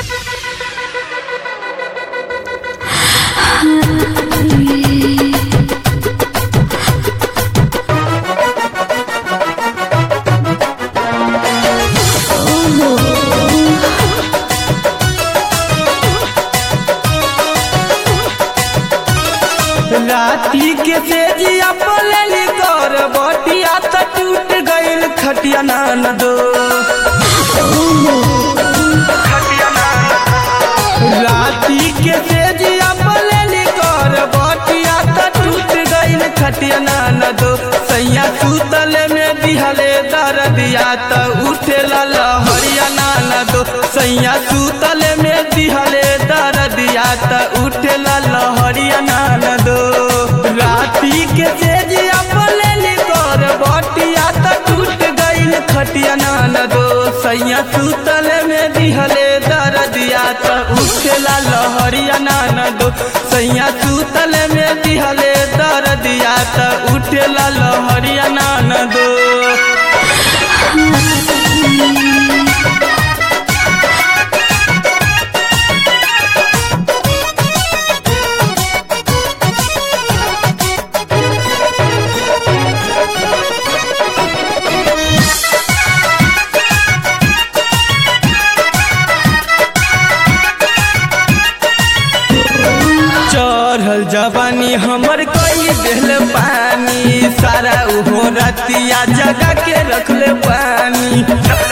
राती के सेजिया पलेली कर बटिया त टूट गइल खटिया नान दो राती के सेजिया पलेली कर बटिया त टूट गइल खटिया नान दो सैया सुतल में दिहले दर्दिया त उठेला लहरिया नान दो सैया सुतल में दिहले दर्दिया त उठेला लहरिया नान दो राती के सेजिया पलेली कर बटिया त टूट गइल खटिया नान दो सैया सुतल में दिहले दर्दिया त उठेला लहरिया नान दो सैया सुतल में दिहले दर्दिया त उठेला लहरिया नान दो चढ़ल जवानी हमर कई देल पानी सारा उहो रतिया जगा के रखले पानी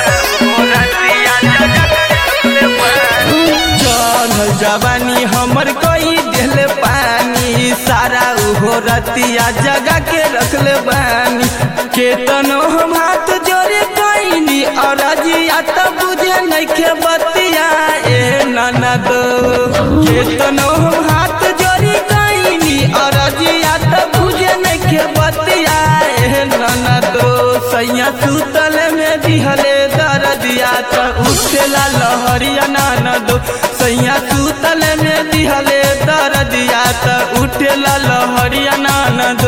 चढ़ल जवानी हमर कई देल पानी सारा उहो रतिया जगा के रखले पानी केतनो हम हाथ जोड़े कईनी और अजिया त बुझे नइखे बतिया ए ननद केतनो हम हाथ जोड़ी कईनी और अजिया त बुझे नइखे बतिया ए ननद सैया सुतल में दिहले दर्दिया त उठेला लहरिया ननद सैया सुतल में दिहले दर्दिया त उठेला लहरिया ननद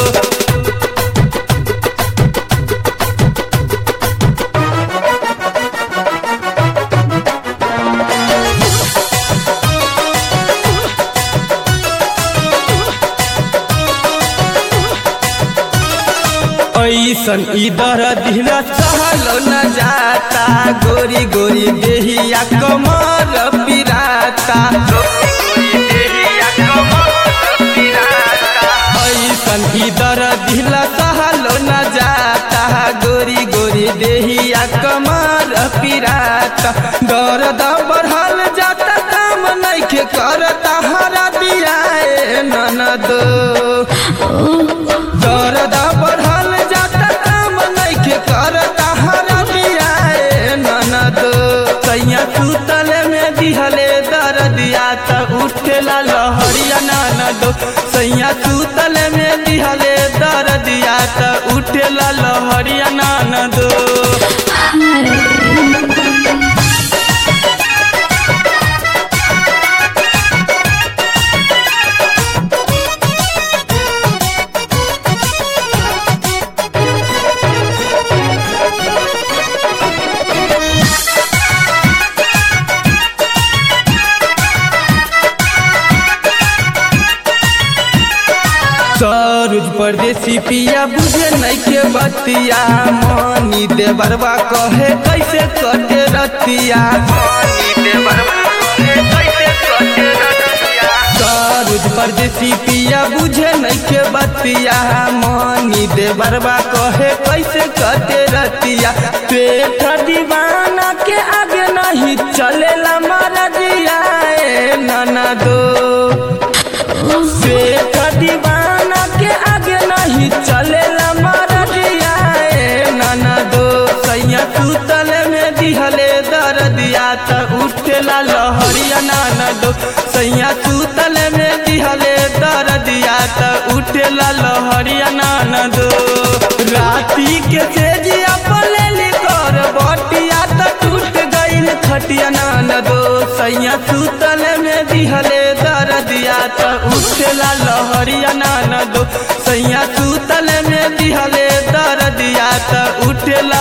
ऐसन इधर दिला सहलो न जाता गोरी गोरी देहिया कमर पिराता ऐसन इधर दिला सहलो न जाता गोरी गोरी देहिया कमर पिराता दर्द बढ़ल जाता काम नइखे करता हरा दिया ननद दर्द बढ़ल जाता काम नइखे करता हरा दिया ननद सैया सुतल में दिहले दर्दिया त उठेला लहरिया ननद सैया सुतल में दिहले दर्दिया त उठेला लहरिया ननद सरोज परदेसी पिया बुझे नइखे बतिया मनी देवरवा कहे कैसे कटे रतिया सरोज परदेसी पिया बुझे नइखे बतिया मनी देवरवा कहे कैसे कटे रतिया पेट दीवाना के आगे नहीं चलेला मरदिया ननदो पेट दीवाना के आगे नहीं चलेला मरदिया ननदो सैया सुतल में दिहले दर्दिया त उठेला लहरिया ननदो सैया सुतल में दिहले दर्दिया त उठेला लहरिया ननदो राती के सेजिया पलेली कर बटिया त टूट गइल खटिया ननदो सैया सुतल में दिहले दर्दिया त उठेला लहरिया ननदो सैया सुतल में दिहले दर्दिया त उठेला